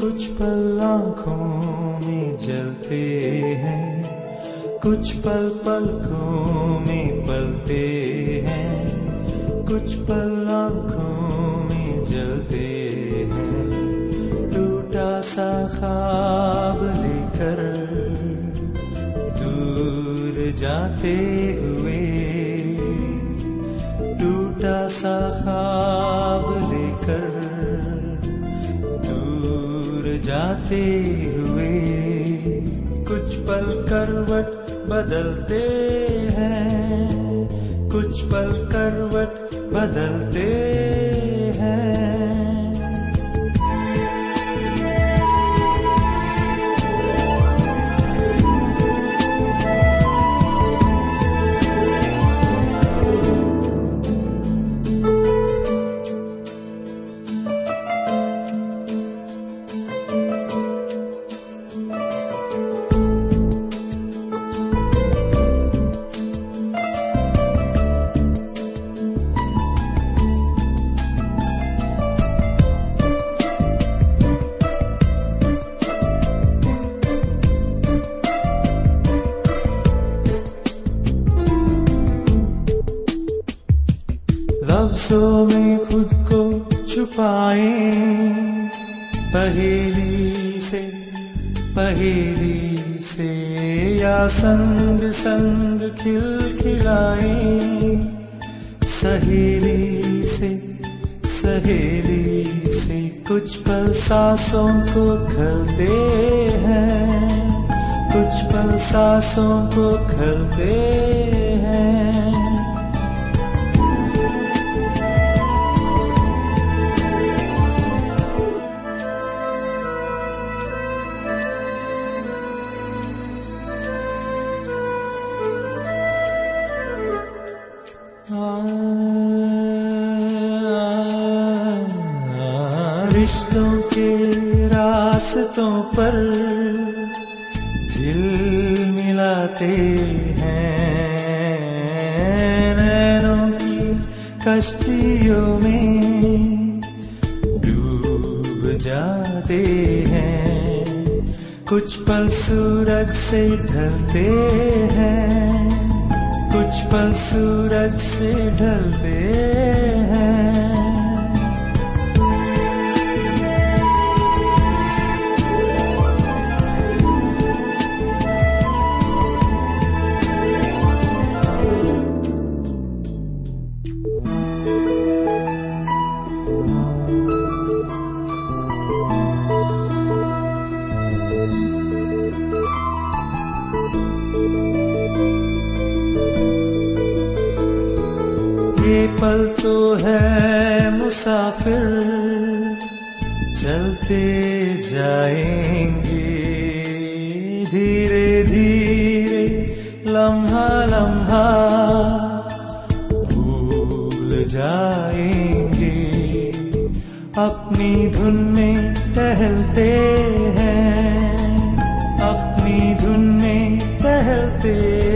कुछ पल आँखों में जलते हैं, कुछ पल पलकों में पलते हैं, कुछ पल आँखों में जलते हैं। टूटा सा ख्वाब लेकर दूर जाते हुए, टूटा सा ख्वाब लेकर दूर जाते हुए। कुछ पल करवट बदलते हैं, कुछ पल करवट बदलते हैं। लफ्ज़ों में खुद को छुपाए, पहेली से या संग संग खिलखिलाए। सहेली से कुछ पल सांसों को खलते हैं, कुछ पल सांसों को खलते हैं। रिश्तों के रास्तों पर झिलमिलाते हैं, नैनों की कश्तियों में डूब जाते हैं। कुछ पल सूरज से ढलते हैं, कुछ पल सूरज से ढलते हैं। ये पल तो है मुसाफिर, चलते जाएंगे धीरे धीरे, लम्हा लम्हा भूल जाएंगे। अपनी धुन में टहलते हैं, अपनी धुन में टहलते